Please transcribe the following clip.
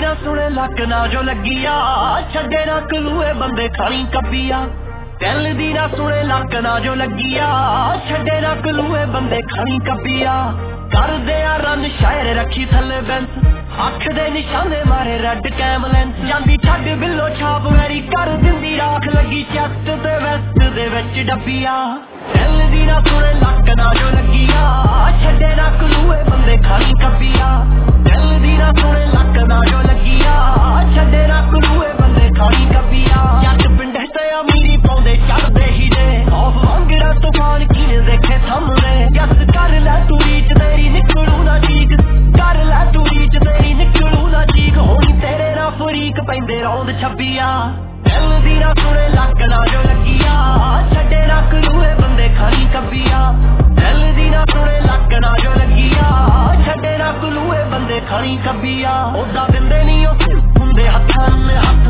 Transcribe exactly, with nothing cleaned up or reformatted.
ना सुने लक ना जो लगिया छड़े ना कलूए बंदे खानी कबिया दिल दी ना सुने लक ना जो लगिया छड़े ना कलूए बंदे खानी कबिया कर दे रन शायर रखी थले बेंस अख दे निशाने मारे रेड कैम लेंस जांदी छड़ बिलो छाप मेरी कर दिंदी राख लगी चेस्ट ते वेस्ट दे विच डबिया दिल दी ना सुने लक ना जो लगिया छड़े ना कलूए बंदे खानी कबिया दिल दी ना सुने लक ना जो लगिया छड़े ना कलूए बंदे खानी कबिया जट पिंड ते अमीरी पाउंदे चढ़दे ही दे खौफ वांगड़ा तूफान कीने देखे थमदे यस कर लै तू रीच तेरी निकलू ना चीक कर लै तू रीच तेरी निकलू ना चीक होनी तेरे ना फरीक पैंदे रौंद छब्बिया दिल दी ना सुने लक ना जो लगिया छड़े ना कलूए बंदे खानी कबिया दिल दी ना सुने लक ना जो लगिया छड़े ना कलूए बंदे खानी कबिया ओदा दिंदे नहीं हुंदे हत्थां में हत्थ